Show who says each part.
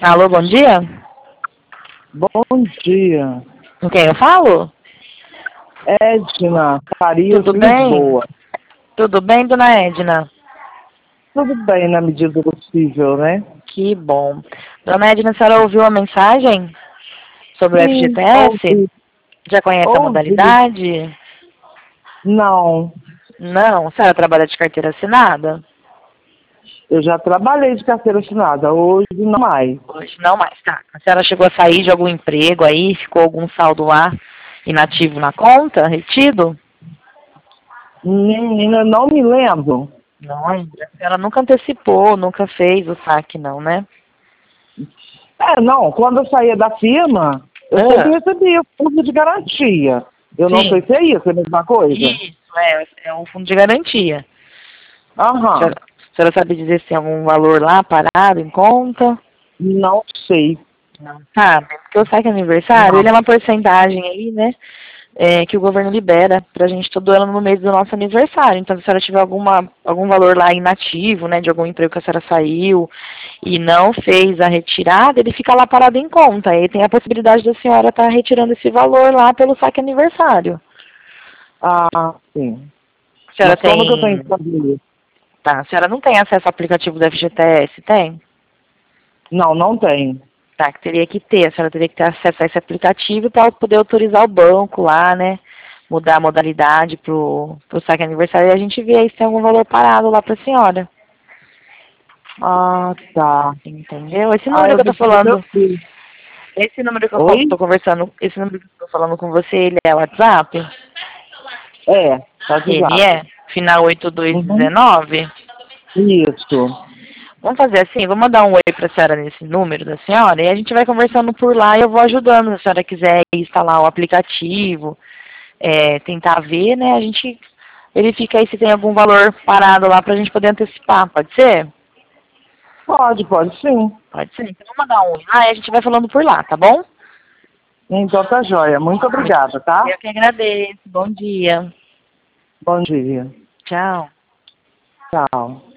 Speaker 1: Alô, bom dia?
Speaker 2: Bom dia.
Speaker 1: Com quem eu falo?
Speaker 2: Edna Farias,
Speaker 1: Tudo bem?
Speaker 2: Lisboa.
Speaker 1: Tudo bem, dona Edna?
Speaker 2: Tudo bem na medida do possível, né?
Speaker 1: Que bom. Dona Edna, a senhora ouviu a mensagem sobre o
Speaker 2: Sim,
Speaker 1: FGTS? Já conhece a
Speaker 2: ouvi.
Speaker 1: modalidade?
Speaker 2: Não,
Speaker 1: Não? A senhora trabalha de carteira assinada?
Speaker 2: eu já trabalhei de carteira assinada, hoje não mais.
Speaker 1: Hoje não mais, tá. A senhora chegou a sair de algum emprego aí? Ficou algum saldo lá inativo na conta, retido?
Speaker 2: Menina, não me lembro.
Speaker 1: Não ainda. A senhora nunca antecipou, nunca fez o saque não, né?
Speaker 2: Não, quando eu saía da firma, eu sempre
Speaker 1: Ah,
Speaker 2: recebia fundo de garantia. Eu não sei
Speaker 1: sim.
Speaker 2: se é isso, é a mesma coisa?
Speaker 1: Isso, é um fundo de garantia.
Speaker 2: Aham,
Speaker 1: A senhora sabe dizer se tem algum valor lá parado em conta?
Speaker 2: não sei.
Speaker 1: Não sabe? Porque o saque aniversário,
Speaker 2: Não.
Speaker 1: ele é uma porcentagem aí, né? Que o governo libera pra gente todo ano no mês do nosso aniversário. Então, se a senhora tiver algum valor lá inativo, né, de algum emprego que a senhora saiu e não fez a retirada, ele fica lá parado em conta. Aí tem a possibilidade da senhora estar retirando esse valor lá pelo saque aniversário.
Speaker 2: Ah, sim.
Speaker 1: A senhora
Speaker 2: Mas como que eu tenho
Speaker 1: tem.
Speaker 2: que fazer isso?
Speaker 1: Tá, a senhora não tem acesso ao aplicativo do FGTS, tem?
Speaker 2: Não, não tem.
Speaker 1: Tá, que teria que ter, a senhora teria que ter acesso a esse aplicativo para poder autorizar o banco lá, né? Mudar a modalidade pro saque aniversário e a gente vê aí se tem algum valor parado lá pra senhora.
Speaker 2: Ah, tá.
Speaker 1: Entendeu? Esse
Speaker 2: Ah,
Speaker 1: número
Speaker 2: eu
Speaker 1: que eu tô
Speaker 2: deixei do meu
Speaker 1: falando,
Speaker 2: filho.
Speaker 1: esse número que eu
Speaker 2: Oi?
Speaker 1: tô conversando, esse número que eu tô falando com você, ele é o WhatsApp?
Speaker 2: É, tá de
Speaker 1: Ele
Speaker 2: zap.
Speaker 1: é? Final
Speaker 2: Uhum.
Speaker 1: 8219?
Speaker 2: Isso.
Speaker 1: Vamos fazer assim, vou mandar um oi pra senhora nesse número da senhora e a gente vai conversando por lá e eu vou ajudando. Se a senhora quiser instalar o aplicativo, tentar ver, né? A gente verifica aí se tem algum valor parado lá pra gente poder antecipar, pode ser?
Speaker 2: Pode sim.
Speaker 1: Pode ser. Então vou mandar um oi lá e a gente vai falando por lá, tá bom?
Speaker 2: Então tá joia. Muito obrigada, tá?
Speaker 1: Eu que agradeço. Bom dia.
Speaker 2: Bom dia.
Speaker 1: Tchau.
Speaker 2: Tchau.